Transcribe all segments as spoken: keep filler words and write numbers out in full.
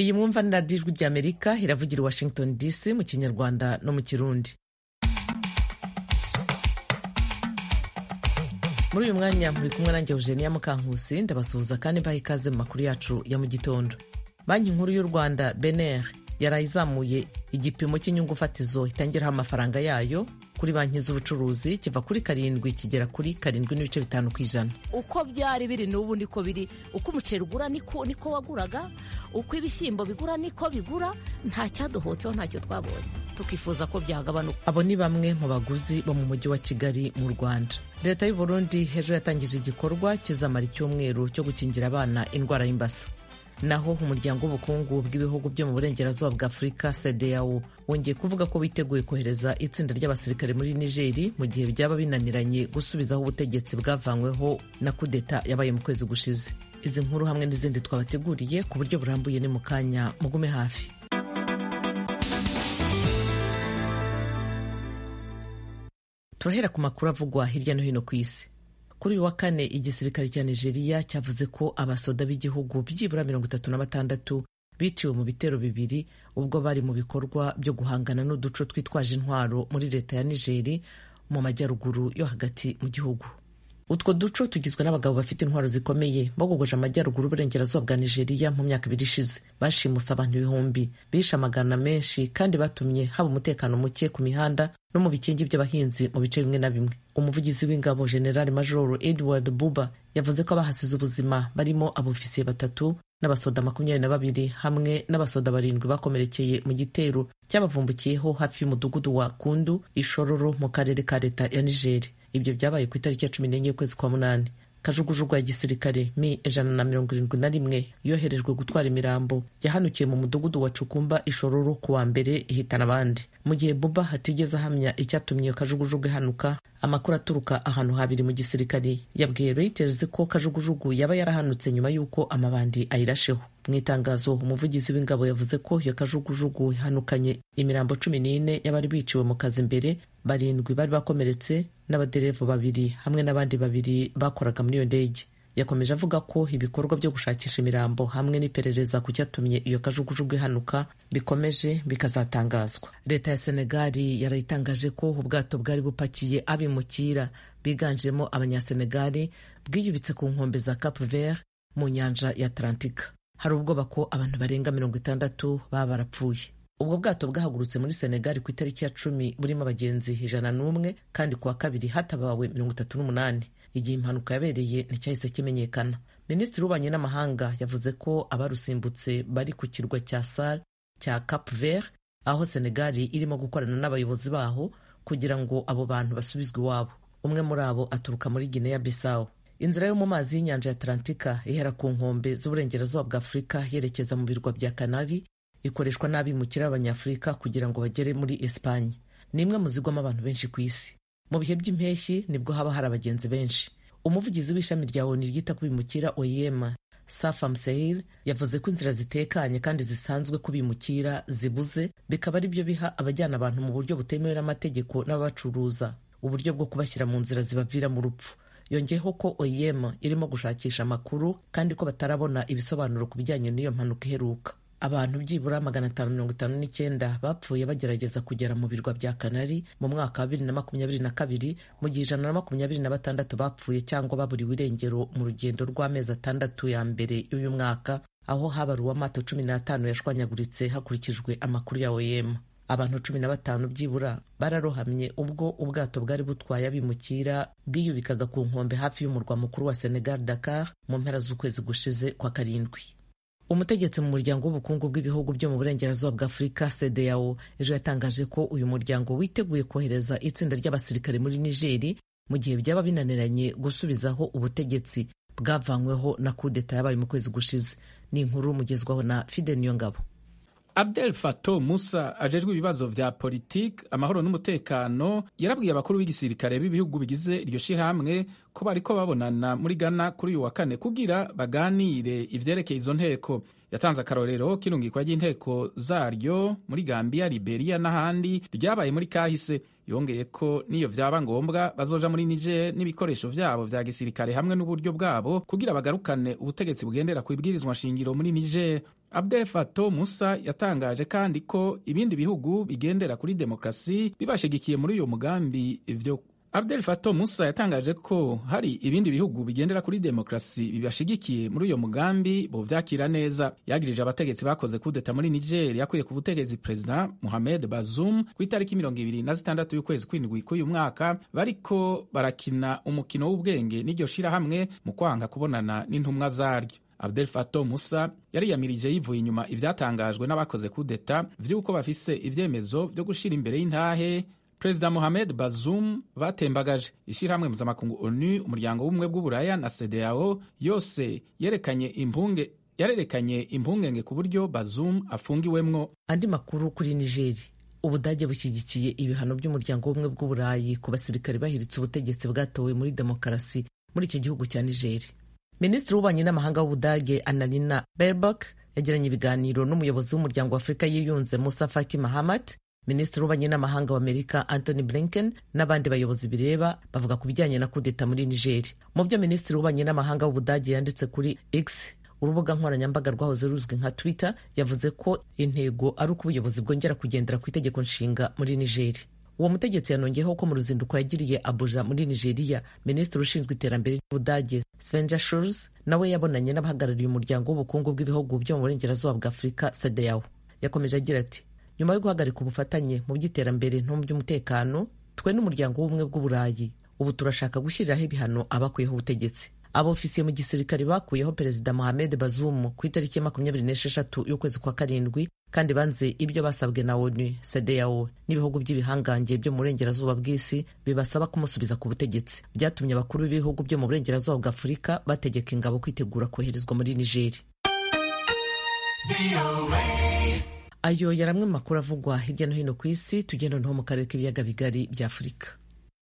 iyi mwumva ni radiyo ijwi ry'Amerika iravugira i Washington D C mu kinyarwanda no mu kirundi. Muri uyu mwanya muri kumwe nanjye Eugenia Mukankusi, ndabasuhuza kandi mbaha ikaze mu makuru yacu ya mu gitondo. Banki nkuru y'u Rwanda B N R yarayizamuye igipimo cy'inyungu fatizo itangiraho amafaranga yayo kuri banki z'ubucuruzi kiva kuri karindwi kigera kuri karindwi n'ibice bitanu ku ijana. Uko byari biri n'ubu niko biri, uko umuceri ugura niko niko waguraga, uko ibishyimbo bigura niko bigura, nta cyadohotseho ntacyo twabonye, tukifuza ko byagabanuka. Abo ni bamwe mu baguzi bo mu mujyi wa Kigali mu Rwanda. Leta y'u Burundi hejo yatangije igikorwa kizamara icyumweru cyo gukingira abana indwara y'imbasa. Naho umuryango w'ubukungu bw'ibihugu byo mu burengerazuba bwa Afurika C E D E A O wongeye kuvuga ko witeguye kohereza itsinda ry'abasirikare muri Niger mu gihe byaba binaniranye gusubizaho ubutegetsi bwavanyweho na kudeta yabaye mu kwezi gushize. Izi nkuru hamwe n'izindi twabateguriye ku buryo burambuye ni mu kanya, mugume hafi. Turahera ku makuru avugwa hirya no hino ku isi. Kuri uyu wa kane igisirikare cya Nigeria cyavuze ko abasoda b'igihugu byibura mirongo itatu na batandatu biciwe mu bitero bibiri ubwo bari mu bikorwa byo guhangana n'uduco twitwaje intwaro muri leta ya Niger mu majyaruguru yo hagati mu gihugu. Utwo duco tugizwe n'abagabo bafite intwaro zikomeye bagogoje amajyaruguru y'uburengerazuba bwa Nigeria mu myaka ibiri ishize. Bashimuse abantu ibihumbi, bishe amagana menshi kandi batumye haba umutekano muke ku mihanda no mu bikingi by'abahinzi mu bice bimwe na bimwe. Umuvugizi w'ingabo General Major Edward Buba yavuze ko abahasize ubuzima barimo abofisiye batatu n'abasoda makumyabiri na babiri hamwe n'abasoda barindwi bakomerekeye mu gitero cyabavumbukiyeho hafi y'umudugudu wa Kundu Ishororo mu karere ka leta ya Niger. Ibyo byabaye ku itariki ya cumi n'enye y'ukwezi kwa munani. Kajugujugu ya gisirikare mi ijana na mirongo irindwi na rimwe yoherejwe gutwara imirambo yahanukiye mu mudugudu wa Cukumba Ishororo ku wa mbere ihitana abandi. Mu gihe Buba hatigeze ahamya icyatumye iyo kajugujugu ihanuka, amakuru aturuka ahantu habiri mu gisirikare yabwiye Reuters ko kajugujugu yaba yarahanutse nyuma y'uko amabandi ayirasheho. Mu itangazo umuvugizi w'ingabo yavuze ko iyo kajugujugu ihanukanye imirambo cumi n'ine y'abari biciwe mu kazi imbere, barindwi bari bakomeretse n'abaderevu babiri hamwe n'abandi babiri bakoraga muri iyo ndege. Yakomeje avuga ko ibikorwa byo gushakisha imirambo hamwe n'iperereza ku cyatumye iyo kajugujugu ihanuka bikomeje bikazatangazwa. Leta ya Senegali yarayitangaje ko ubwato bwari bupakiye abimukira biganjemo abanyasenegali bwiyubitse ku nkombe za Cap Vert mu nyanja ya Atlantika. Hari ubwoba ko abantu barenga mirongo itandatu baba barapfuye. Ubwo bwato bwahagurutse muri Senegal ku itariki ya cumi burimo abagenzi ijana n'umwe kandi kuwa kabiri hatabawe mirongo itatu n'umunani. Igihe impanuka yabereye nticyahise kimenyekana. Minisitiri w'ububanyi n'amahanga yavuze ko abarusimbutse bari ku kirwa cya Sal cya Cap Vert aho Senegal irimo gukorana n'abayobozi baho kugira ngo abo bantu basubizwe iwabo. Umwe muri abo aturuka muri Guinea Bissau. Inzira yo mu mazi y'inyanja ya Atlantika ihera ku nkombe z'uburengerazuba bwa Afurika yerekeza mu birwa bya Canary ikoreshwa n'abimukira b'Abanyafurika kugira ngo bagere muri Espanye. Ni imwe mu zigwamo abantu benshi ku isi. Mu bihe by'impeshyi nibwo haba hari abagenzi benshi. Umuvugizi w'ishami rya O N U ryita ku bimukira O I M Safa Msehil yavuze ko inzira zitekanye kandi zisanzwe kubimukira zibuze, bikaba ari byo biha abajyana abantu mu buryo butemewe n'amategeko n'ababacuruza uburyo bwo kubashyira mu nzira zibavira mu rupfu. Yongeyeho ko O I M irimo gushakisha amakuru kandi ko batarabona ibisobanuro ku bijyanye n'iyo mpanuka iheruka. Abantu byibura magana atanu mirongo itanu n'icyenda bapfuye bagerageza kugera mu birwa bya Canary mu mwaka wa bibiri na makumyabiri na kabiri, mu gihe ijana na makumyabiri na batandatu bapfuye cyangwa baburiwe irengero mu rugendo rw'amezi atandatu ya mbere y'uyu mwaka, aho habaruwe amato cumi n'atanu yashwanyaguritse hakurikijwe amakuru ya O I M. Abantu cumi na batanu byibura bararohamye ubwo ubwato bwari butwaye abimukira bwiyubikaga ku nkombe hafi y'umurwa mukuru wa Senegal Dakar mu mpera z'ukwezi gushize kwa karindwi. Umutegetsi mu muryango w'ubukungu bw'ibihugu byo mu burengerazuba bwa Afurika C E D E A O ejo yatangaje ko uyu muryango witeguye kohereza itsinda ry'abasirikare muri Niger mu gihe byaba binaniranye gusubizaho ubutegetsi bwavanyweho na kudeta yabaye mu kwezi gushize. Ni inkuru mugezwaho na Fidel Niyongabo. Abdel Fattah Musa ajejwe ibibazo vya politiki, amahoro n'umutekano yarabwiye abakuru b'igisirikare b'ibihugu bigize iryo shirahamwe ko bariko babonana muri Ghana kuri uyu wa kane kugira baganire ivyerekeye izo nteko. Yatanze akarorero k'irungikwa ry'inteko zaryo muri Gambia, Liberia n'ahandi ryabaye muri kahise. yongeye ko niyo vyaba ngombwa bazoja muri Niger n'ibikoresho vyabo vya gisirikare hamwe n'uburyo bwabo kugira bagarukane ubutegetsi bugendera ku ibwirizwa shingiro muri Niger. Abdel Fattah Musa yatangaje kandi ko ibindi bihugu bigendera kuri demokrasi bibashigikiye muri uyo mugambi ivyo Abdel Fattah Musa yatangaje ko hari ibindi bihugu bigendera kuri demokrasi bibashigikiye muri uyo mugambi bo vyakira neza. Yagirije abategetsi bakoze kudeta muri Niger yakuye ku butegetsi President Mohamed Bazoum ku itariki mirongo ibiri na zitandatu y'ukwezi kw'indwi k'uyu mwaka bariko barakina umukino w'ubwenge n'iryo shirahamwe mu kwanga kubonana n'intumwa zaryo. Abdel Fattah Musa yari yamirije yivuye inyuma ivyatangajwe n'abakoze kudeta vy'uko bafise ivyemezo vyo gushira imbere y'intahe Perezida Mohamed Bazoum batembagaje. Ishirahamwe mpuzamakungu ONU, umuryango w'ubumwe bw'uburaya na C E D E A O yose yerekanye impunge yarerekanye impungenge ku buryo Bazoum afungiwemwo. Andi makuru kuri Nigeri. Ubudage bushyigikiye ibihano by'umuryango w'ubumwe bw'uburayi ku basirikare bahiritse ubutegetsi bwatowe muri demokarasi muri icyo gihugu cya Nigeri. Minisitiri w'ububanyi n'amahanga w'Ubudage Annalena Baerbock yagiranye ibiganiro n'umuyobozi w'umuryango wa Afurika yiyunze Musa Faki Mahamat, Minisitiri w'ububanyi n'amahanga w'Amerika Anthony Blinken n'abandi bayobozi bireba bavuga ku bijyanye na kudeta muri Niger. Mu byo Minisitiri w'ububanyi n'amahanga w'Ubudage yanditse kuri X, urubuga nkoranyambaga rwahoze ruzwi nka Twitter, yavuze ko intego ari uko ubuyobozi bwongera kugendera ku itegeko nshinga muri Niger. Uwo mutegetsi yanongeyeho ko mu ruzinduko yagiriye Abuja muri Nigeria, Minisitiri ushinzwe iterambere ry'Ubudage Svenja Schulz nawe yabonanye n'abahagarariye umuryango w'ubukungu bw'ibihugu byo mu burengerazuba bwa Afurika C E D E A O. Yakomeje agira ati, nyuma yo guhagarika ubufatanye mu by'iterambere no mu by'umutekano, twe n'umuryango w'ubumwe bw'uburayi ubu turashaka gushyiriraho ibihano abakuyeho ubutegetsi. Abofisiye mu gisirikare bakuyeho Perezida Mohamed Bazoum ku itariki ya makumyabiri n'esheshatu y'ukwezi kwa karindwi, kandi banze ibyo basabwe na ONU, C E D E A O n'ibihugu by'ibihangange byo mu burengerazuba bw'isi bibasaba kumusubiza ku butegetsi. Byatumye abakuru b'ibihugu byo mu burengerazuba bwa Afurika bategeka ingabo kwitegura koherezwa muri Niger. Ayo yari amwe mu makuru avugwa hirya no hino ku isi. Tugenda noneho mu karere k'ibiyaga bigari bya Afurika.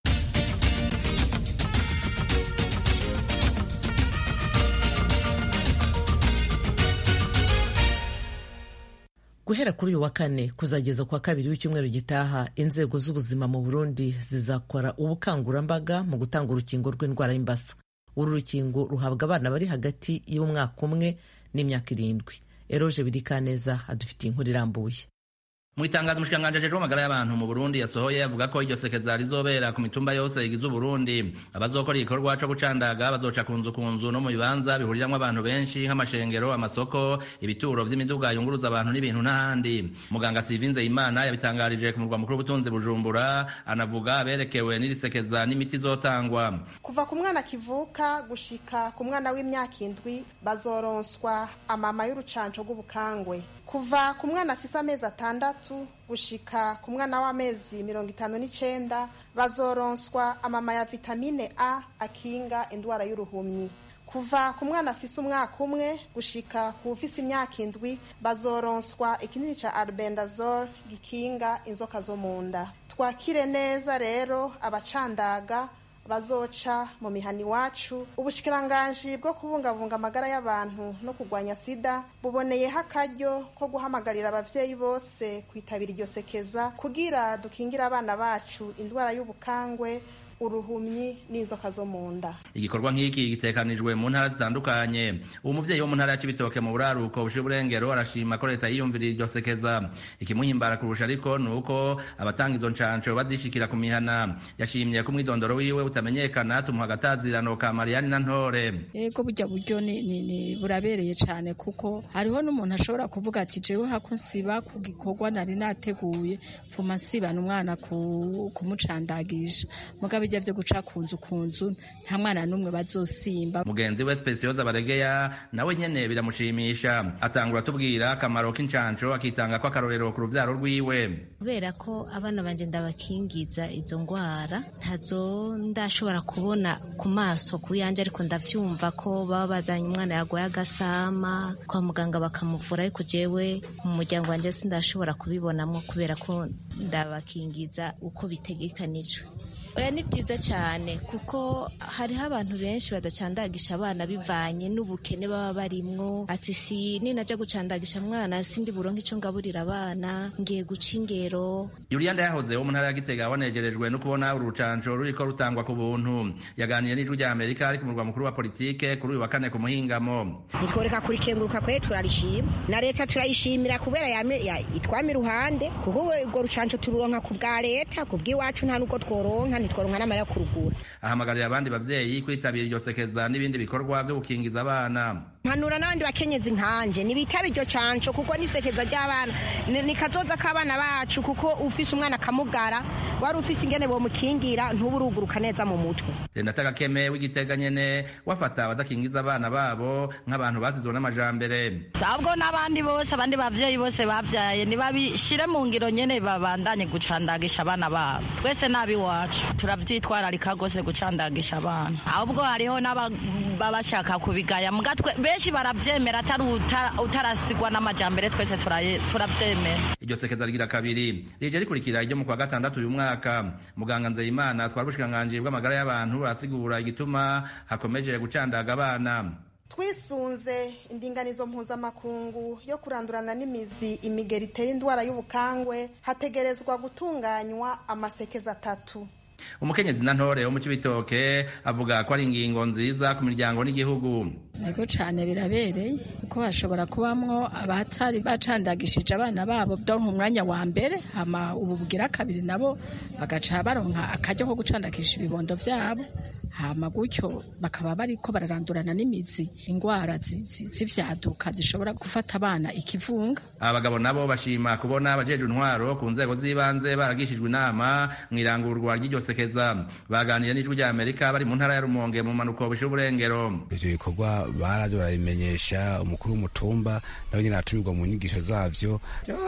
Guhera kuri uyu wa kane kuzageza kwa kabiri w'icyumweru gitaha, inzego z'ubuzima mu Burundi zizakora ubukangurambaga mu gutanga urukingo rw'indwara y'imbasa. Uru rukingo ruhabwa abana bari hagati y'umwaka umwe n'imyaka irindwi. Eroje Birikaneza adufitiye inkuru irambuye. Mu itangazo umushikiranganji ajejwe amagara y'abantu mu Burundi yasohoye avuga ko iryo sekeza rizobera ku mitumba yose igize Uburundi. Abazokora igikorwa co gucandaga bazoca ku nzu ku nzu no mu bibanza bihuriramwo abantu benshi nk'amashengero, amasoko, ibituro vy'imiduga yunguruza abantu n'ibintu n'ahandi. Muganga Sivinze Imana yabitangarije ku murwa mukuru w'ubutunzi Bujumbura, anavuga aberekewe n'iri sekeza n'imiti izotangwa. Kuva ku mwana kivuka gushika ku mwana w'imyaka indwi bazoronswa amama y'urucanco rw'ubukangwe. Kuva ku mwana afise amezi atandatu gushika ku mwana w'amezi mirongo itanu n'icenda bazoronswa amama ya vitamine A akinga indwara y'uruhumyi. Kuva ku mwana afise umwaka umwe gushika ku ufise imyaka indwi bazoronswa ikinini ca albendazole gikinga inzoka zo mu nda. Twakire neza rero abacandaga bazoca mu mihani wacu. Ubushikiranganji bwo kubungabunga amagara y'abantu no kurwanya sida buboneyeho akaryo ko guhamagarira abavyeyi bose kwitabira iryo sekeza kugira dukingira abana bacu indwara y'ubukangwe, uruhumyi n'inzoka zo mu nda. Igikorwa nk'iki gitekanijwe mu ntara zitandukanye. Uwo muvyeyi wo mu ntara ya Cibitoke mu buraruko bushira uburengero arashima ko leta yiyumviriye iryo sekeza. Ikimuhimbara kurusha ariko nuko abatanga izo ncanco bazishikira ku mihana. Yashimye ko umwidondoro wiwe utamenyekana tumuha agatazirano ka Mariani na Ntore. Ego burya buryo ni, ni, ni burabereye cane kuko hariho n'umuntu ashobora kuvuga ati jewe hako nsiba ku gikorwa nari nateguye mfuma nsibana umwana ku kumucandagisha. Mugabe bijya byo guca kunzu kunzu nta mwana numwe bazosimba. Mugenzi we Specioza Baregeya nawe nyene biramushimisha, atangura tubwira akamaro k'incanco akitanga ko akarorero ku ruvyaro rwiwe. Kubera ko abana banje ndabakingiza izo ngwara ntazo ndashobora kubona ku maso ku yanje, ariko ndavyumva ko baba bazanye umwana yagoye agasama kwa muganga bakamuvura, ariko jewe mu muryango wanje sindashobora kubibonamwo kubera ko ndabakingiza uko bitegekanijwe. oya ni byiza cyane kuko hariho abantu benshi badacandagisha abana bivanye n'ubukene baba barimwo, ati si ninaja gucandagisha mwana sindi buronke ico ngaburira abana ngiye guca ingero. Juliana yahoze wo mu ntara ya Gitega wanejerejwe no kubona urucanco ruriko rutangwa ku buntu, yaganiye n'ijwi rya Amerika ari ku murwa mukuru wa politike kuri uyu wa kane ku muhingamo. Nitworeka kuri kenguruka kwe turarishima na leta turayishimira kubera ya itwami ruhande kuko urwo rucanco tururonka ku bwa leta ku bw'iwacu nta nuko tworonka nitworonka n'amara kurugura. Ahamagarira abandi bavyeyi kwitabira iryo sekeza n'ibindi bikorwa byo gukingiza abana. Mpanura n'abandi bakenyezi nkanje nibitaba iryo canco kuko nisekeza ry'abana nikazoza k'abana bacu kuko ufise umwana kamugara wari ufise ingene bo mukingira ntuburuguruka neza mu mutwe. Renata Gakeme w'Igitega nyene wafata abadakingiza abana babo nk'abantu basizwe n'amajambere. Tabwo n'abandi bose abandi bavyeyi bose bavyaye nibabishire mu ngiro nyene babandanye gucandagisha abana babo. Twese nabi wacu turavyitwararika gose gucandagisha abana. Ahubwo hariho n'ababashaka kubigaya mugatwe benshi baravyemera atari utarasigwa n'amajambere twese turavyemera. Iryo sekeza rigira kabiri rije rikurikira iryo mu kwa gatandatu uyu mwaka. Muganga Nzeyimana twarubushikiranganji bw'amagara y'abantu asigura igituma hakomeje gucandaga abana. Twisunze indinganizo mpuzamakungu yo kurandurana n'imizi imigeri itera indwara y'ubukangwe hategerezwa gutunganywa amasekeza atatu. Umukenyezi na ntore wo mu Cibitoke avuga ko ari ingingo nziza ku miryango n'igihugu. Ego cyane birabereye kuko bashobora kubamwo abatari bacandagishije abana babo byo mu mwanya wa mbere hama ubu bugira kabiri nabo bagaca baronka akajyo ko gucandagisha ibibondo vyabo hama gutyo bakaba bariko bararandurana n'imizi ingwara z'ivyaduka zishobora gufata abana ikivunga. Abagabo nabo bashima kubona abajeje intwaro ku nzego z'ibanze baragishijwe inama mwirangurwa ry'iryo sekeza. Baganira n'ijwi rya Amerika bari mu ntara ya Rumonge mu manuko bish'uburengero. Ivyo bikorwa baraje barabimenyesha umukuru w'umutumba nawe nyine atumirwa mu nyigisho zavyo,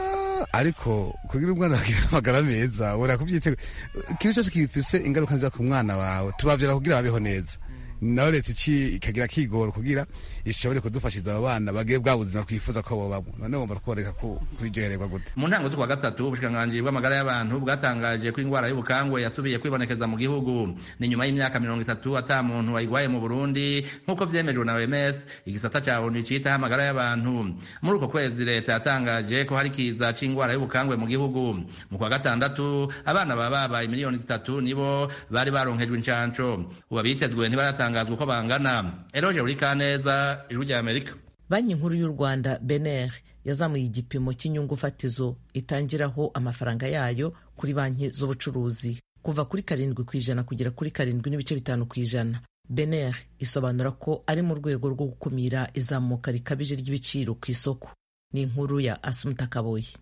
ariko kugira umwana magara meza ura kuvyitega ikintu cyose gifise ingaruka nziza ku mwana wawe tubavyara kugira babeho neza. Nawe leta iki ikagira kigoro kugira ishobore kudufashiza abo bana bagiye bwa buzima twifuza ko bo babo. None wumva tworeka ko kwijyohererwa gute. Mu ntango z'ukwa gatatu ubushikiranganji bw'amagara y'abantu bwatangaje ko ingwara y'ubukangwe yasubiye kwibonekeza mu gihugu. Ni nyuma y'imyaka mirongo itatu ata muntu wayigwaye mu Burundi nk'uko vyemejwe na O M S igisata ca O N U citaho amagara y'abantu. Muri uko kwezi leta yatangaje ko hari kiza c'ingwara y'ubukangwe mu gihugu. Mu kwa gatandatu abana baba miliyoni zitatu nibo bari baronkejwe incanco. Ubabitezwe ntibaratanga ngazwe uko bangana. Eroje uri kaneza ijwi rya Amerika. Banki nkuru y'u Rwanda B N R yazamuye igipimo cy'inyungu fatizo itangiraho amafaranga yayo kuri banki z'ubucuruzi kuva kuri karindwi kw'ijana kugera kuri karindwi n'ibice bitanu kw'ijana. B N R isobanura ko ari mu rwego rwo gukumira izamuka rikabije ry'ibiciro ku isoko. Ni inkuru ya Asumta Kaboyi.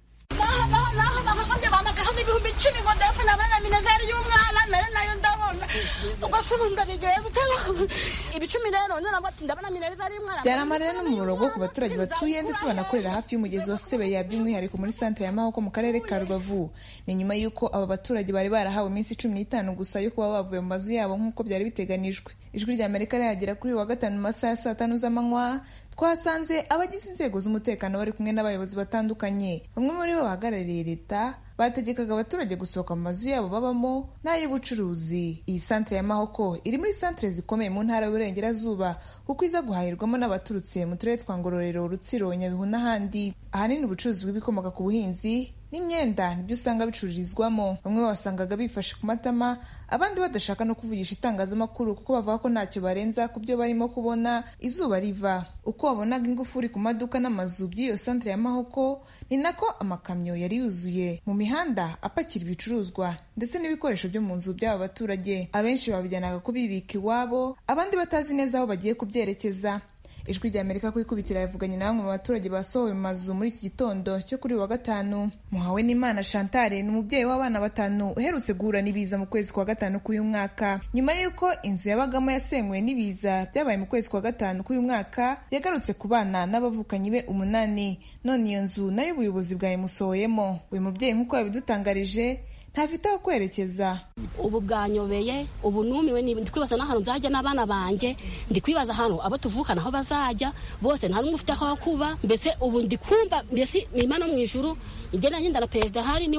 Ibihumbi icumi ngo ndapfa nabana minezari y'umwana nayo nayo ndabona ugasubunda bigeye gutera ibicumi rero none bati ndabana minezari y'umwana. Byaramarira no mu murongo ku baturage batuye ndetse banakorera hafi y'umugezi wa Sebeya by'umwihariko muri centre ya Mahoko mu karere ka Rubavu. Ni nyuma y'uko aba baturage bari barahawe iminsi cumi n'itanu gusa yo kuba bavuye mu mazu yabo nk'uko byari biteganijwe. Ijwi rya Amerika rihagera kuri wa gatanu mu masaha ya saa tanu z'amanywa twasanze abagize inzego z'umutekano bari kumwe n'abayobozi batandukanye. Bamwe muri bo bahagarariye leta bategekaga abaturage gusohoka mu mazu yabo babamo n'ay'ubucuruzi. Iyi santere ya Mahoko iri muri santere zikomeye mu ntara y'Uburengerazuba kuko iza guhahirwamo n'abaturutse mu turere twa Ngororero, Rutsiro, Nyabihu n'ahandi. Ahanini ubucuruzi bw'ibikomoka ku buhinzi n'imyenda nibyo usanga bicururizwamo. Bamwe basangaga bifashe ku matama, abandi badashaka no kuvugisha itangazamakuru kuko bavuga ko ntacyo barenza ku byo barimo kubona izuba riva. Uko wabonaga ingufuri ku maduka n'amazu by'iyo santere ya Mahoko, ni nako amakamyo yari yuzuye mu mihanda apakira ibicuruzwa ndetse n'ibikoresho byo mu nzu by'aba baturage. Abenshi babijyanaga kubibika iwabo, abandi batazi neza aho bagiye kubyerekeza. Ijwi rya Amerika kwikubitira yavuganye na bamwe mu baturage basohowe mu mazu muri iki gitondo cyo kuri wa gatanu. Muhawe n'Imana Chantal ni umubyeyi w'abana batanu uherutse guhura n'ibiza mu kwezi kwa gatanu k'uyu mwaka. Nyuma y'uko inzu yabagamo yasenywe n'ibiza byabaye mu kwezi kwa gatanu k'uyu mwaka, yagarutse ku bana n'abavukanyi be umunani. None iyo nzu nayo ubuyobozi bwayimusohoyemo. Uyu mubyeyi nk'uko yabidutangarije ntafite aho kwerekeza. Ubu bwanyobeye, ubu numiwe, ndi kwibaza n'ahantu nzajya n'abana banjye, ndi kwibaza ahantu abo tuvukana aho bazajya, bose nta n'umwe ufite aho kuba. Mbese ubu ndi kumva mbese Imana mu ijuru igenda ngenda na perezida hari niwe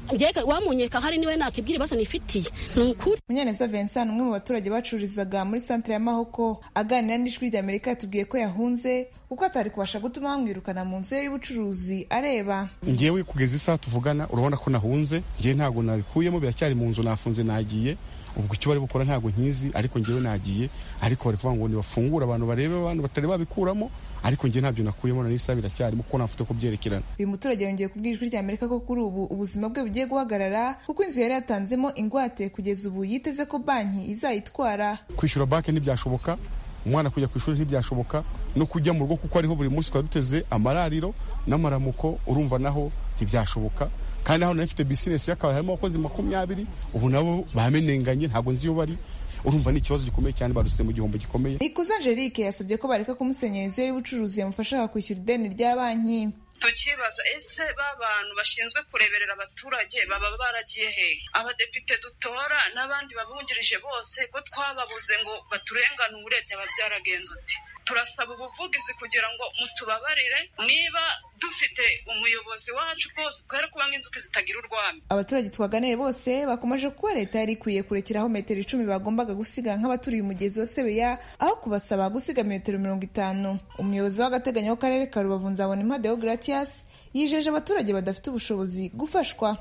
njye wamunyeka hari niwe nakibwira basa nifitiye nukuri. Munyaneza Vincent umwe mu baturage bacururizaga muri centre ya Mahoko aganira n'ijwi ry'Amerika yatubwiye ko yahunze kuko atari kubasha gutuma bamwirukana mu nzu y'ubucuruzi areba. Ngewe kugeza isa tuvugana urabona ko nahunze, ngewe ntago nabikuyemo biracyari mu nzu nafunze nagiye. Ubwo icyo bari bukora ntago nkizi ariko ngewe nagiye, ariko bari kuvuga ngo ni bafungura abantu barebe abantu batari babikuramo, ariko ngewe ntabyo nakuyemo na nisa biracyari muko nafite ko byerekerana. Uyu muturage yongeye kubwira ijwi ry'Amerika ko kuri ubu ubuzima bwe bugiye guhagarara kuko inzu yari yatanzemo ingwate kugeza ubu yiteze ko banki izayitwara. Kwishyura banki ntibyashoboka, umwana kujya ku ishuri ntibyashoboka, no kujya mu rugo kuko ariho buri munsi kwa duteze amarariro n'amaramuko, urumva naho ntibyashoboka. Kandi aho nafite business yakaba harimo abakozi makumyabiri, ubu nabo bamenenganye ntabwo nzi yo bari. Urumva ni ikibazo gikomeye cyane baruse mu gihombo gikomeye. Ikuza Angelique yasabye ko bareka kumusenyera inzu y'ubucuruzi yamufasha kwishyura ideni rya banki. Tukibaza ese babantu bashinzwe kureberera abaturage baba baragiye hehe? Abadepite dutora n'abandi babungirije bose ko twababuze ngo baturenganure byaba byaragenze uti. Turasaba ubuvugizi kugira ngo mutubabarire niba dufite umuyobozi wacu rwose twere kuba nk'inzuki zitagira urwamo. Abaturage twaganire bose bakomeje kuba leta yari ikwiye kurekeraho metero icumi bagombaga gusiga nk'abaturiye umugezi wa Sebeya aho kubasaba gusiga metero mirongo itanu. Umuyobozi w'agateganyo w'akarere ka Rubavu Nzabonimpa Deogratias yijeje abaturage badafite ubushobozi gufashwa.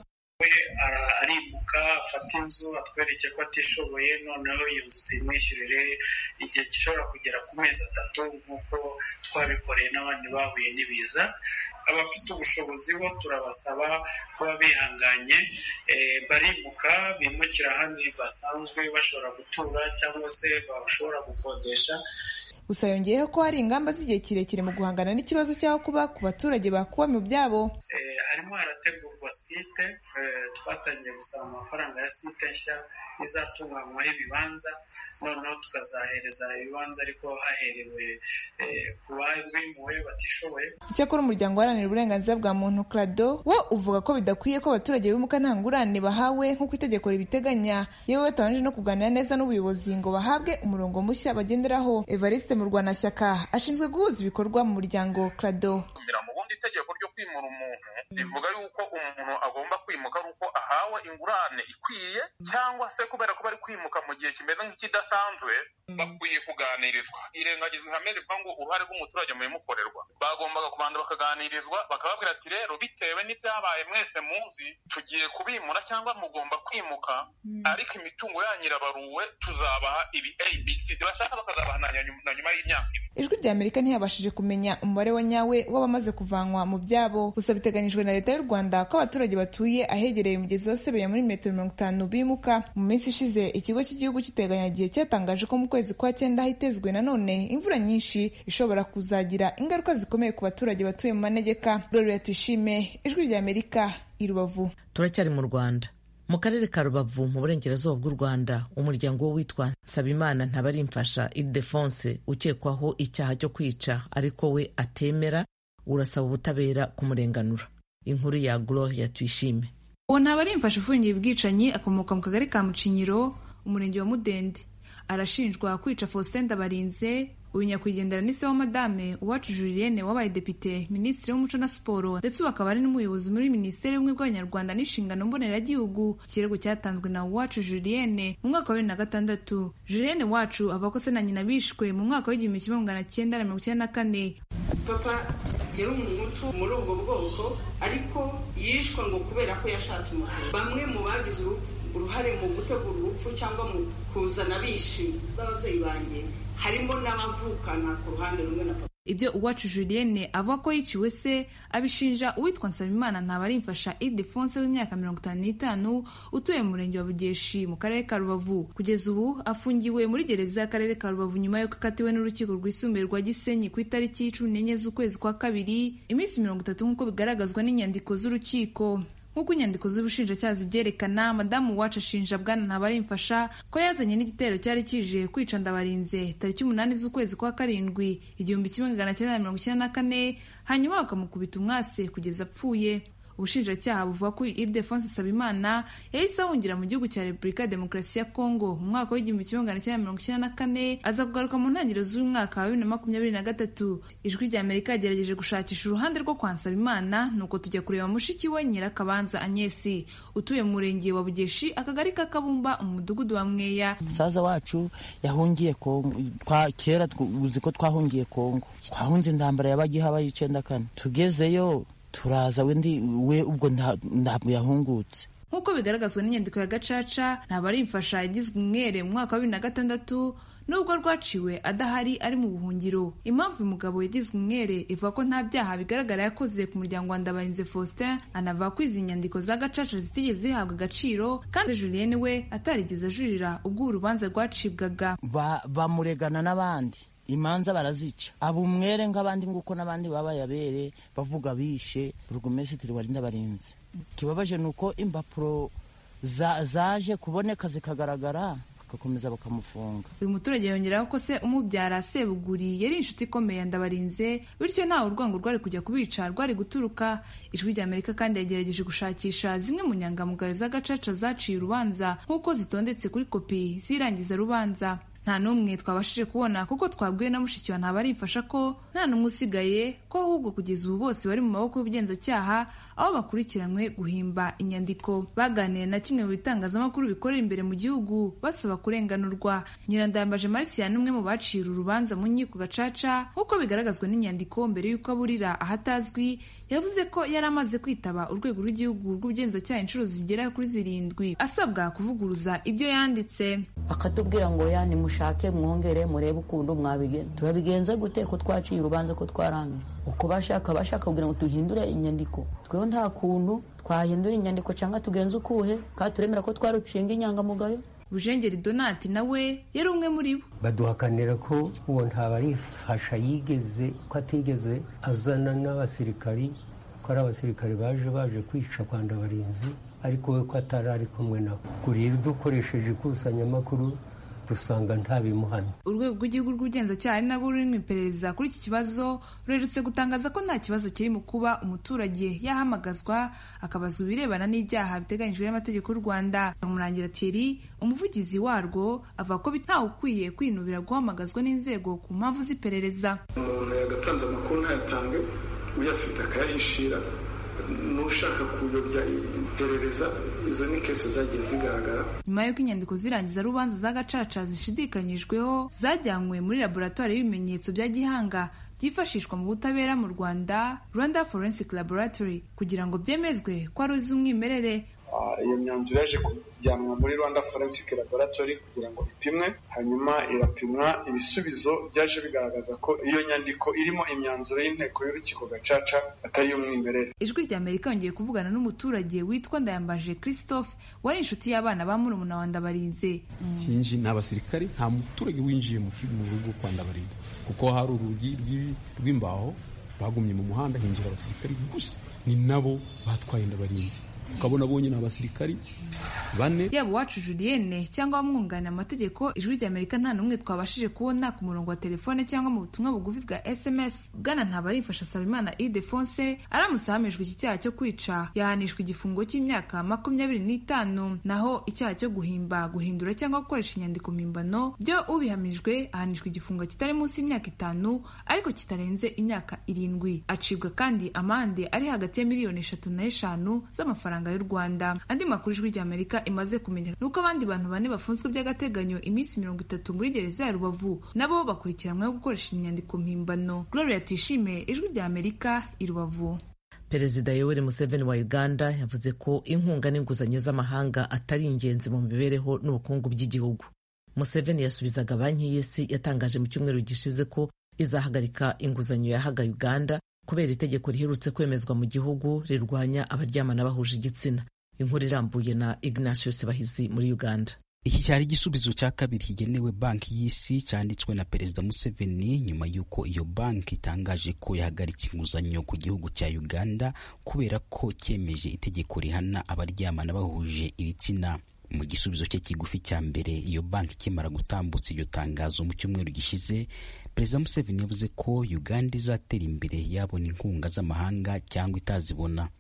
Arimuka afata inzu atwereke ko atishoboye, noneho iyo nzu tuyimwishyurire igihe gishobora kugera ku mezi atatu nk'uko twabikoreye n'abandi bahuye n'ibiza. Abafite ubushobozi bo turabasaba kuba bihanganye, barimuka bimukira ahandi basanzwe bashobora gutura cyangwa se bashobora gukodesha. Gusa yongeyeho ko hari ingamba z'igihe kirekire mu guhangana n'ikibazo cy'aho kuba ku baturage bakuba mu byabo. Harimo harategurwa site, twatangiye gusaba amafaranga ya site nshya izatunganywaho ibibanza, noneho tukazahereza ibibanza ariko haherewe ku bimuwe batishoboye. Icyakora umuryango uharanira uburenganzira bwa muntu Crado wo uvuga ko bidakwiye ko abaturage bimuka nta ngurane bahawe nk'uko itegeko ribiteganya, yewe batabanje no kuganira neza n'ubuyobozi ngo bahabwe umurongo mushya bagenderaho. Evariste Murwanashyaka ashinzwe guhuza ibikorwa mu muryango Crado. Itegeko ryo kwimura umuntu rivuga yuko umuntu agomba kwimuka ari uko ahawe ingurane ikwiye, cyangwa se kubera ko bari kwimuka mu gihe kimeze nk'ikidasanzwe bakwiye kuganirizwa. Irengagizwa ihame rivuga ngo uruhare rw'umuturage mu bimukorerwa. Bagombaga kubanza bakaganirizwa bakababwira ati rero bitewe n'ibyabaye mwese muzi tugiye kubimura cyangwa mugomba kwimuka, ariko imitungo yanyu irabaruwe tuzabaha ibi A B C bashaka bakazabaha na nyuma y'imyaka ibiri. Ijwi ry'Amerika ntiyabashije kumenya umubare wa nyawe w'abamaze kuvanwa mu byabo, gusa biteganyijwe na leta y'u Rwanda ko abaturage batuye ahegereye umugezi wa Sebeya muri metero mirongo itanu bimuka. Mu minsi ishize ikigo cy'igihugu cy'iteganyagihe cyatangaje ko mu kwezi kwa cyenda hitezwe nanone imvura nyinshi ishobora kuzagira ingaruka zikomeye ku baturage batuye mu manegeka. Gloria Tuyishime, Ijwi ry'Amerika, i Rubavu. Turacyari mu Rwanda. Mu karere ka Rubavu mu burengerazuba bw'u Rwanda, umuryango wo witwa Nsabimana Ntabarimfasha Ildefonse ukekwaho icyaha cyo kwica ariko we atemera urasaba ubutabera kumurenganura. Inkuru ya Gloria Tuyishime. Uwo Ntabarimfasha ufungiye ubwicanyi akomoka mu kagari ka Mucinyiro, umurenge wa Mudende. Arashinjwa kwica Faustin Ndabarinze, uyu nyakwigendera ni se wa Madame Uwacu Julienne wabaye depite, minisitiri w'umuco na siporo, ndetse bakaba ari n'umuyobozi muri minisiteri y'ubumwe bw'abanyarwanda n'inshingano mboneragihugu. Ikirego cyatanzwe na Uwacu Julienne mu mwaka wa bibiri na gatandatu. Julienne Wacu avuga ko se na nyina bishwe mu mwaka w'igihumbi kimwe magana cyenda na mirongo icyenda na kane. Papa yari umuhutu muri ubwo bwoko, ariko yishwe ngo kubera ko yashatse umugabo. Bamwe mu bagize uruhare mu gutegura urupfu cyangwa mu kuzana abishi b'ababyeyi banjye harimo n'abavukana ku ruhande rumwe na papa. Ibyo Uwacu Julienne avuga ko yiciwe se abishinja uwitwa Nsabimana Ntabarimfasha Ildefonse w'imyaka mirongo itanu n'itanu utuye mu murenge wa Bugeshi mu karere ka Rubavu. Kugeza ubu afungiwe muri gereza y'akarere ka Rubavu nyuma yo kakatiwe n'urukiko rwisumbuye rwa Gisenyi ku itariki cumi n'enye z'ukwezi kwa kabiri, iminsi mirongo itatu nk'uko bigaragazwa n'inyandiko z'urukiko. Nk'uko inyandiko z'ubushinjacyaha zibyerekana, Madamu Uwacu ashinja Bwana Ntabarimfasha ko yazanye n'igitero cyari kije kwica Ndabarinze tariki umunani z'ukwezi kwa karindwi igihumbi kimwe magana cyenda mirongo icyenda na kane, hanyuma bakamukubita umwase kugeza apfuye. ubushinjacyaha buvuga ko Ildefonse Nsabimana yahise ahungira mu gihugu cya Repubulika ya Demokarasi ya Kongo mu mwaka w'igihumbi kimwe magana cyenda mirongo icyenda na kane aza kugaruka mu ntangiriro z'uyu mwaka wa bibiri na makumyabiri na gatatu. Ijwi rya Amerika yagerageje gushakisha uruhande rwo kwa Nsabimana nuko tujya kureba mushiki we Nyirakabanza Agnès utuye mu murenge wa Bugeshi akagari ka Kabumba mu mudugudu wa Mweya. Saza wacu yahungiye Kongo, kwa kera uzi ko twahungiye Kongo, twahunze intambara y'abagiha y'icenda kane, tugezeyo turaza wendi we ubwo ntabwo yahungutse. Nk'uko bigaragazwa n'inyandiko ya Gacaca, ntabwo ari imfasha yagizwe umwere mu mwaka wa bibiri na gatandatu nubwo rwaciwe adahari ari mu buhungiro. Impamvu uyu mugabo yagizwe umwere ivuga ko nta byaha bigaragara yakoze ku muryango wa Ndabarinze Faustin, anavuga ko izi nyandiko za Gacaca zitigeze zihabwa agaciro kandi Julienne we atarigeze ajurira ubwo urubanza rwacibwaga. Bamuregana n'abandi imanza barazica aba umwere nk'abandi nguko n'abandi babayabere bavuga bishe burugumesitiri wari Ndabarinze. Kibabaje nuko impapuro zaje kuboneka zikagaragara bagakomeza bakamufunga. Uyu muturage yongeraho ko se umubyara Sebuguri yari inshuti ikomeye ya Ndabarinze, bityo ntawe urwango rwari kujya kubica rwari guturuka. Ijwi rya Amerika kandi yagerageje gushakisha zimwe mu nyangamugayo za Gacaca zaciye urubanza nk'uko zitondetse kuri kopi zirangiza rubanza. Nta n'umwe twabashije kubona kuko twabwiwe na mushiki wa Ntabarimfasha ko nta n'umwe usigaye, ko ahubwo kugeza ubu bose bari mu maboko y'ubugenzacyaha aho bakurikiranywe guhimba inyandiko. Baganiye na kimwe mu bitangazamakuru bikorera imbere mu gihugu basaba kurenganurwa. Nyirandayambaje Marcia n'umwe mu baciye urubanza mu nkiko Gacaca nk'uko bigaragazwa n'inyandiko mbere y'uko aburira ahatazwi, yavuze ko yari amaze kwitaba urwego rw'igihugu rw'ubugenzacyaha inshuro zigera kuri zirindwi asabwa kuvuguruza ibyo yanditse. Akatubwira ngo yani mushake mwongere murebe ukuntu mwabigenza. Turabigenza gute ko twaciye urubanza ko twarangira? Uko bashaka bashaka kugira ngo tuhindure inyandiko. Tweho nta kuntu twahindura inyandiko cyangwa tugenza ukuhe ka turemera ko twarucinga inyangamugayo. Bujengeri Donati nawe yari umwe muri bo. Baduhakanira ko uwo Ntabarifasha yigeze ko atigeze azana n'abasirikari, ko ari abasirikari baje baje kwica kwa Ndabarinze, ariko we ko atari ari kumwe nabo. Kuri dukoresheje ikusanyamakuru dusanga ntabimuhana. Urwego rw'igihugu rw'ubugenzacyaha ari narwo ruri mu iperereza kuri iki kibazo rurerutse gutangaza ko nta kibazo kiri mu kuba umuturage yahamagazwa akabaza ibirebana n'ibyaha biteganyijwe n'amategeko y'u Rwanda. Umurangira Thierry umuvugizi warwo avuga ko ntawe ukwiye kwinubira guhamagazwa n'inzego ku mpamvu z'iperereza. Umuntu yagatanze amakuru ntayatange, uyafite akayahishira, n'ushaka kuyobya iperereza. Izo ni kese zagiye zigaragara. Nyuma y'uko inyandiko zirangiza rubanza za Gacaca zishidikanyijweho zajyanywe muri laboratoire y'ibimenyetso bya gihanga byifashishwa mu butabera mu Rwanda, Rwanda Forensic Laboratory, kugira ngo byemezwe ko ari iz'umwimerere. Iyo myanzuro yaje kujyanwa muri Rwanda Forensic Laboratory kugira ngo ipimwe, hanyuma irapimwa, ibisubizo byaje bigaragaza ko iyo nyandiko irimo imyanzuro y'inteko y'urukiko Gacaca atari y'umwimerere. Ijwi rya Amerika yongeye kuvugana n'umuturage witwa Ndayambaje Christophe wari inshuti y'abana ba murumuna wa Ndabarinze. Hinji n'abasirikari, nta muturage winjiye mu rugo kwa Ndabarinze kuko hari urugi rw'imbaho bagumye mu muhanda, hinjira abasirikari gusa, ni nabo batwaye Ndabarinze. Ukabona bonye n'abasirikari bane. Yaba Uwacu Julienne cyangwa abamwunganira amategeko, Ijwi rya Amerika nta n'umwe twabashije kubona ku murongo wa telefone cyangwa mu butumwa bugufi bwa S M S. Bwana Ntabarimfasha Nsabimana Ildefonse aramusahamijwe iki cyaha cyo kwica yahanishwa igifungo cy'imyaka makumyabiri n'itanu, naho icyaha cyo guhimba, guhindura cyangwa gukoresha inyandiko mpimbano byo ubihamijwe ahanishwa igifungo kitari munsi y'imyaka itanu ariko kitarenze imyaka irindwi. Acibwa kandi amande ari hagati ya miliyoni eshatu n'eshanu z'amafaranga y'u Rwanda. Andi makuru Ijwi rya Amerika imaze kumenya nuko abandi bantu bane bafunzwe by'agateganyo iminsi mirongo itatu muri gereza ya Rubavu nabo bakurikiranyweho gukoresha inyandiko mpimbano. Gloria Tuyishime, Ijwi rya Amerika, i Rubavu. Perezida Yoweri Museveni wa Uganda yavuze ko inkunga n'inguzanyo z'amahanga atari ingenzi mu mibereho n'ubukungu by'igihugu. Museveni yasubizaga banki y'isi yatangaje mu cyumweru gishize ko izahagarika inguzanyo yahaga Uganda kubera itegeko riherutse kwemezwa mu gihugu rirwanya abaryamana bahuje igitsina. Inkuru irambuye na Ignatius Bahizi muri Uganda. Iki cyari igisubizo cya kabiri kigenewe banki y'isi cyanditswe na Perezida Museveni nyuma y'uko iyo banki itangaje ko yahagaritse inguzanyo ku gihugu cya Uganda kubera ko cyemeje itegeko rihana abaryamana bahuje ibitsina. Mu gisubizo cye kigufi cya mbere iyo banki kimara gutambutsa iryo tangazo mu cyumweru gishize, Perezida Museveni yavuze ko Uganda izatera imbere yabona inkunga z'amahanga cyangwa itazibona.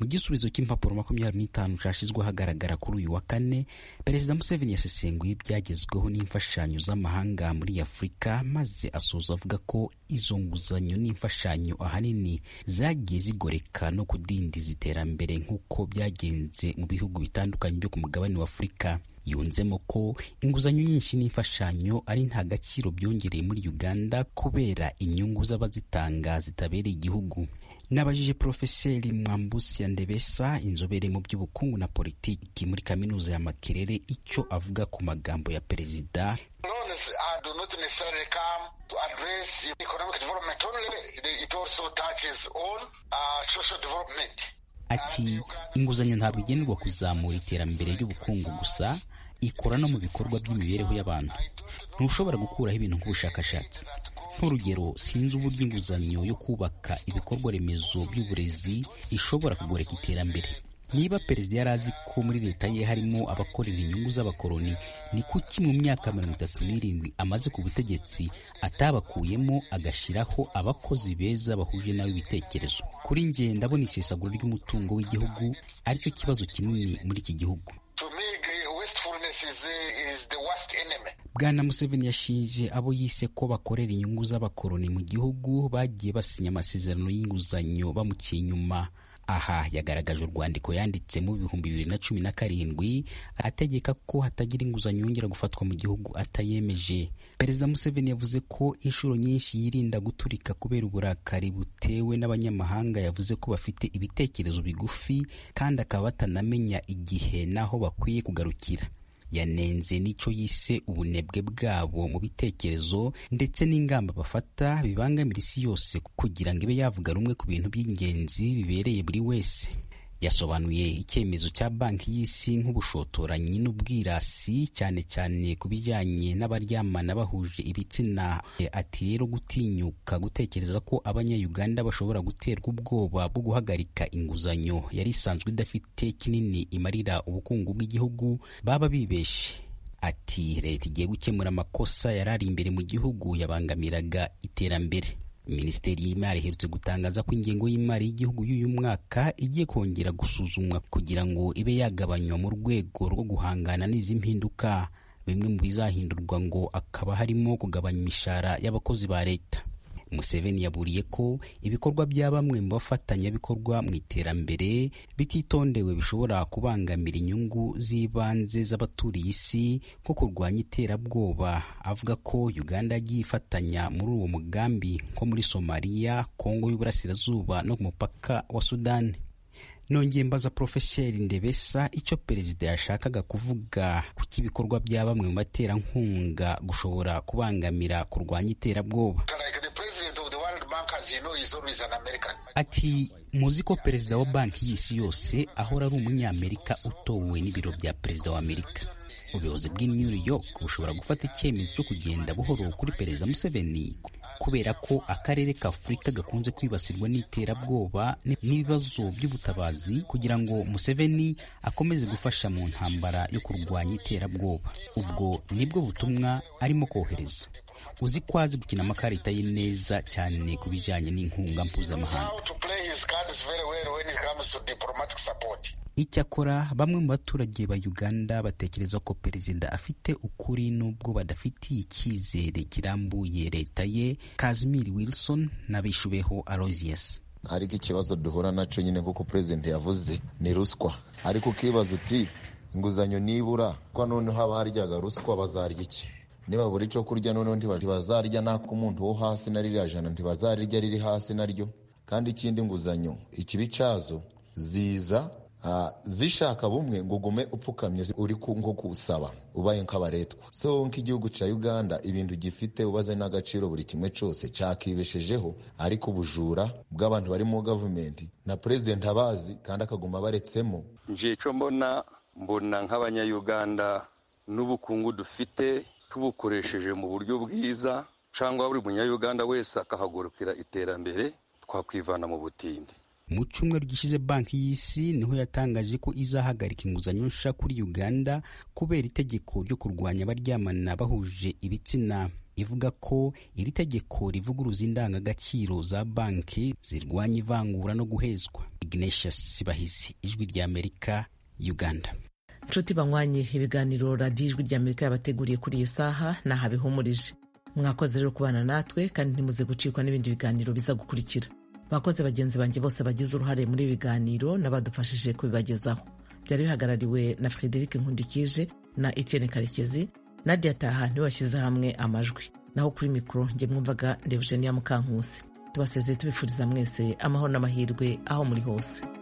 Mu gisubizo cy'impapuro makumyabiri n'itanu cashizwe hagaragara kuri uyu wa kane, Perezida Museveni yasesenguye ibyagezweho n'imfashanyo z'amahanga muri Afurika, maze asoza avuga ko izo nguzanyo n'imfashanyo ahanini zagiye zigoreka no kudindiza iterambere nk'uko byagenze mu bihugu bitandukanye byo ku mugabane wa Afurika. Yunzemo ko inguzanyo nyinshi n'imfashanyo ari nta gaciro byongereye muri Uganda kubera inyungu z'abazitanga zitabereye igihugu. Nabajije Profeseri Mwambusi Ndebesa, inzobere mu by'ubukungu na politiki muri kaminuza ya Makerere, icyo avuga ku magambo ya perezida. Loans do not necessarily come to address economic development only, it also touches on uh, social development. Ati inguzanyo ntabwo igenerwa kuzamura iterambere ry'ubukungu gusa, ikora no mu bikorwa by'imibereho y'abantu. Ntushobora gukuraho ibintu nk'ubushakashatsi. Nk'urugero, sinzi uburyo inguzanyo yo kubaka ibikorwa remezo by'uburezi ishobora kugoreka iterambere. Niba perezida yari azi ko muri leta ye harimo abakorera inyungu z'abakoloni, ni kuki mu myaka mirongo itatu n'irindwi amaze ku butegetsi atabakuyemo agashyiraho abakozi beza bahuje nawe ibitekerezo? Kuri nge ndabona isesagura ry'umutungo w'igihugu aricyo kibazo kinini muri iki gihugu. Bwana Museveni yashinje abo yise ko bakorera inyungu z'abakoloni mu gihugu bagiye basinya amasezerano y'inguzanyo bamuciye inyuma. Aha yagaragaje urwandiko yanditse mu bihumbi bibiri na cumi na karindwi ategeka ko hatagira inguzanyo yongera gufatwa mu gihugu atayemeje. Perezida Museveni yavuze ko inshuro nyinshi yirinda guturika kubera uburakari butewe n'abanyamahanga. Yavuze ko bafite ibitekerezo bigufi kandi akaba batanamenya igihe naho bakwiye kugarukira. Yanenze n'ico yise ubunebwe bwabo mu bitekerezo ndetse n'ingamba bafata bibangamira isi yose kugira ngo ibe yavuga rumwe ku bintu by'ingenzi bibereye buri wese. Yasobanuye icyemezo cya banki y'isi nk'ubushotoranyi n'ubwirasi, cyane cyane ku bijyanye n'abaryamana bahuje ibitsina. Ati rero gutinyuka gutekereza ko abanya-Uganda bashobora guterwa ubwoba bwo guhagarika inguzanyo yari isanzwe idafite kinini imarira ubukungu bw'igihugu baba bibeshe. Ati leta igiye gukemura amakosa yarari imbere mu gihugu yabangamiraga iterambere. Minisiteri y'Imari iherutse gutangaza ko ingengo y'imari y'igihugu y'uyu mwaka igiye kongera gusuzumwa kugira ngo ibe yagabanywa mu rwego rwo guhangana n'izi mpinduka. Bimwe mu bizahindurwa ngo akaba harimo kugabanya imishahara y'abakozi ba leta. Museveni yaburiye ko ibikorwa bya bamwe mu bafatanyabikorwa mu iterambere bititondewe bishobora kubangamira inyungu z'ibanze z'abaturiye isi nko kurwanya iterabwoba. Avuga ko Uganda yagiye ifatanya muri uwo mugambi nko muri Somalia, Kongo y'Uburasirazuba no ku mupaka wa Sudani. Nongeye mbaza Profeseri Ndebesa icyo perezida yashakaga kuvuga ku kibikorwa bya bamwe mu baterankunga gushobora kubangamira kurwanya iterabwoba. Ati muzi ko perezida wa banki y'isi yose ahora ari umunyamerika utowe n'ibiro bya perezida wa Amerika. Ubuyobozi bw'i New York bushobora gufata icyemezo cyo kugenda buhoro kuri perezida Museveni kubera ko akarere ka Afurika gakunze kwibasirwa n'iterabwoba n'ibibazo by'ubutabazi kugira ngo Museveni akomeze gufasha mu ntambara yo kurwanya iterabwoba. Ubwo nibwo butumwa arimo kohereza. Uzi ko azi gukina amakarita ye neza cyane ku bijyanye n'inkunga mpuzamahanga. Icyakora bamwe mu baturage ba Uganda batekereza ko perezida afite ukuri nubwo badafitiye icyizere kirambuye leta ye. Kazimiri Wilson n'abishubeho Aloysius. Ariko ikibazo duhura naco nyine nk'uko president yavuze ni ruswa. Ariko ukibaza uti inguzanyo nibura kwa none haba haryaga ruswa bazarya iki? Niba buri cyo kurya none ntibazarya nako umuntu wo hasi na ririya jana ntibazarya riri hasi naryo. Kandi ikindi nguzanyo ikibicazo ziza Uh, zishaka bumwe ngo gume upfukamye uri nko kusaba ubaye nk'abaretwa. So nk'igihugu ca Uganda ibintu gifite ubaze n'agaciro buri kimwe cyose cyakibeshejeho, ariko ubujura bw'abantu bari mu government na president abazi kandi akaguma baretsemo. Nje cyo mbona mbona nk'abanya-Uganda n'ubukungu dufite tubukoresheje mu buryo bwiza, cyangwa buri munya-Uganda wese akahagurukira iterambere, twakwivana mu butindi. Mu cyumweru gishize banki y'isi niho yatangaje ko izahagarika inguzanyo nsha kuri Uganda kubera itegeko ryo kurwanya abaryamana bahuje ibitsina. ivuga ko iri tegeko rivuguruza indangagaciro za banki zirwanya ivangura no guhezwa. Ignatius Sibahizi, Ijwi ry'Amerika, Uganda. Nshuti banywanyi, ibiganiro radiyo Ijwi ry'Amerika yabateguriye kuri iyi saha naha bihumurije. Mwakoze rero kubana natwe kandi ntimuze gucikwa n'ibindi biganiro biza gukurikira. Bakoze bagenzi banjye bose bagize uruhare muri ibiganiro n'abadufashije kubibagezaho. Byari bihagarariwe na Frederic Nkundikije na Etienne Karekezi. Nadia Taha niwe washyize hamwe amajwi. Naho kuri mikoro njye mwumvaga Ndevugenia Mukankusi. Tubasezeye tubifuriza mwese amahoro n'amahirwe aho muri hose.